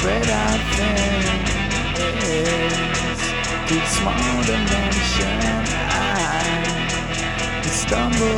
afraid I think is too small dimension. I stumble